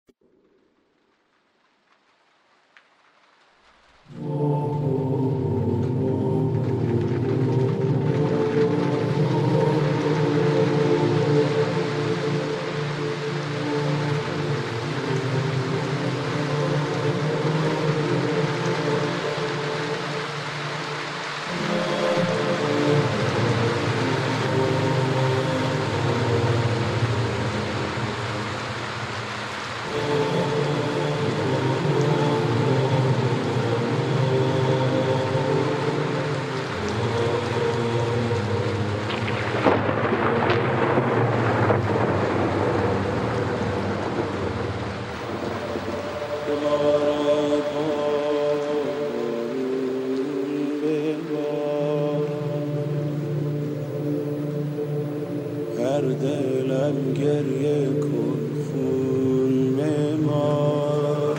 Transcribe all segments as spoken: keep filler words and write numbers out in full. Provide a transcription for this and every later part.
هر دلم گریه کن خون بمار،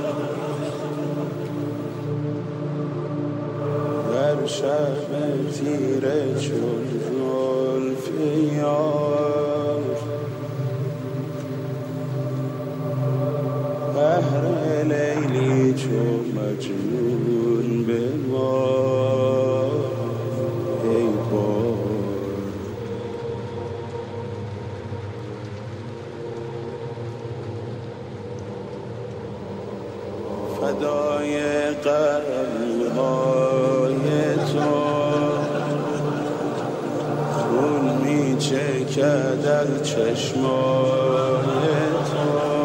در شب تیره چون زلف یار، بهر لیلی چون مجنون بمار ای بار. فدای قلب‌های تو خون می چکد از چشمای تو،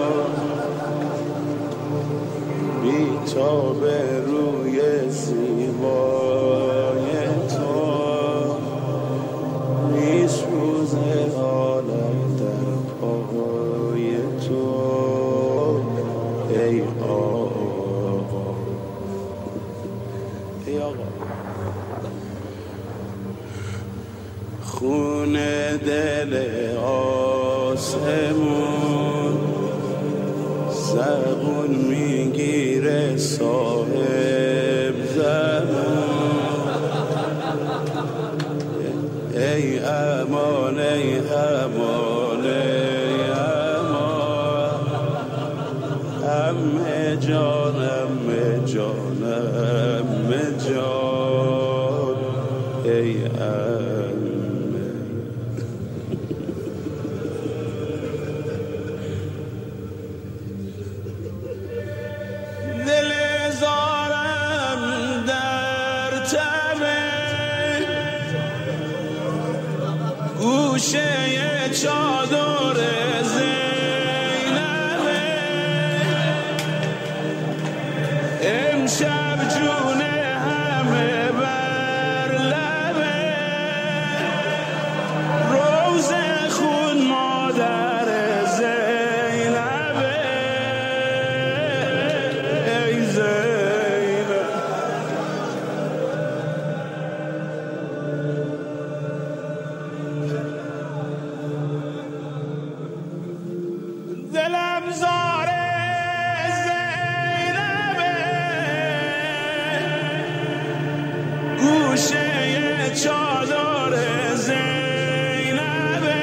بی تاب روی زیبای تو می سوزه عالم در پای تو ای آقا. ای آقا خون دل آسمون زبون میگیره صاحب زمان، ای امان ای امان ای امان، همه جان همه جان همه جان ای امه. دل زارم در تبه گوشه چادر زینبه، امشب جون همه بر لبه، روز خون مادر زینبه ای زینب. دلم زاره زینبه گوشه چادر زینبه،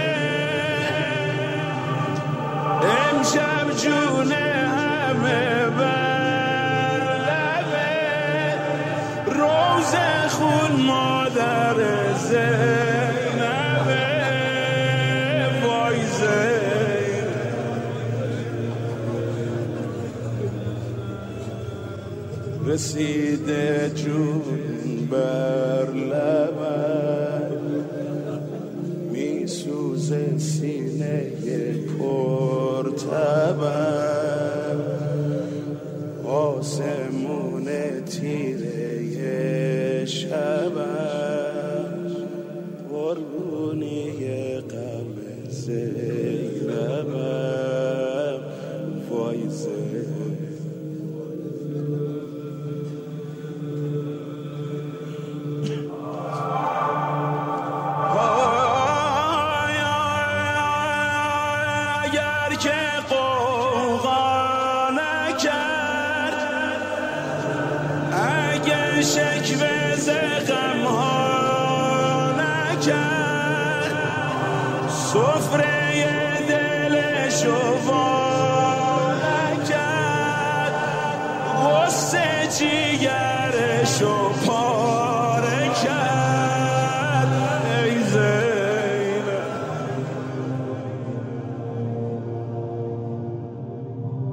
امشب جون همه بر لبه، روز خون مادر زینبه وای زینب. رسیده جون بر لبم می سوزه سینه پر تبم، آسمون تیره شبم قربونی غم زینبم وای زینب. شکوه ز غم ها نکرد، سفره دلشو وا نکرد، جیگرشو پاره کرد.